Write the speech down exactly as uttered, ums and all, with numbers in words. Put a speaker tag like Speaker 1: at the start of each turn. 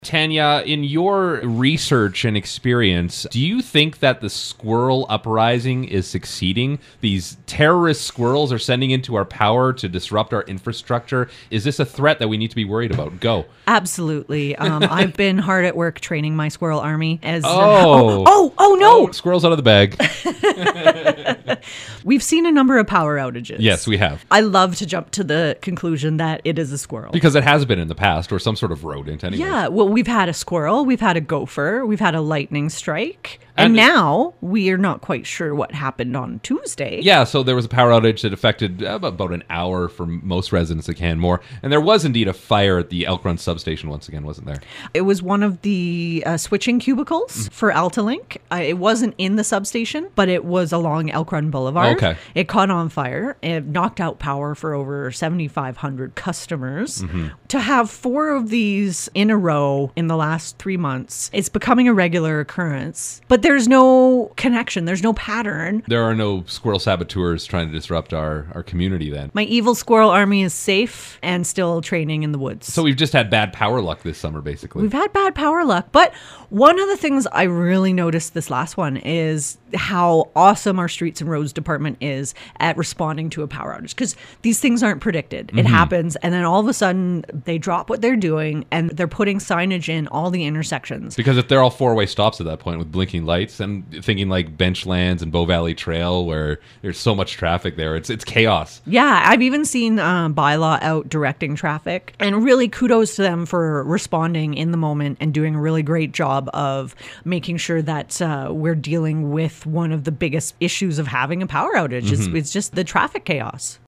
Speaker 1: Tanya, in your research and experience, do you think that the squirrel uprising is succeeding? These terrorist squirrels are sending into our power to disrupt our infrastructure. Is this a threat that we need to be worried about? Go.
Speaker 2: Absolutely. Um, I've been hard at work training my squirrel army. As
Speaker 1: Oh.
Speaker 2: uh, oh, oh, oh, no.
Speaker 1: Oh, squirrels out of the bag.
Speaker 2: We've seen a number of power outages.
Speaker 1: Yes, we have.
Speaker 2: I love to jump to the conclusion that it is a squirrel.
Speaker 1: Because it has been in the past, or some sort of rodent anyway.
Speaker 2: Yeah, well, we've had a squirrel, we've had a gopher, we've had a lightning strike, and,
Speaker 1: And-
Speaker 2: now we are not quite sure what happened on Tuesday.
Speaker 1: Yeah, so there was a power outage that affected uh, about an hour for most residents of Canmore. And there was indeed a fire at the Elk Run substation once again, wasn't there?
Speaker 2: It was one of the uh, switching cubicles for AltaLink. Uh, it wasn't in the substation, but it was along Elk Run Boulevard.
Speaker 1: Okay.
Speaker 2: It caught on fire. It knocked out power for over seventy-five hundred customers. To have four of these in a row in the last three months, it's becoming a regular occurrence. But there's no connection. There's no pattern.
Speaker 1: There are no squirrel saboteurs trying to disrupt our, our community then.
Speaker 2: My evil squirrel army is safe and still training in the woods.
Speaker 1: So we've just had bad power luck this summer, basically.
Speaker 2: We've had bad power luck, but one of the things I really noticed this last one is how awesome our streets and roads department is at responding to a power outage, because these things aren't predicted. It happens, and then all of a sudden they drop what they're doing and they're putting signage in all the intersections.
Speaker 1: Because if they're all four-way stops at that point with blinking lights, and thinking like Benchlands and Bow Valley Trail, where there's so much traffic there, it's it's chaos.
Speaker 2: Yeah, I've even seen um, bylaw out directing traffic, and really kudos to them for responding in the moment and doing a really great job of making sure that uh, we're dealing with one of the biggest issues of having a power outage. It's, it's just the traffic chaos.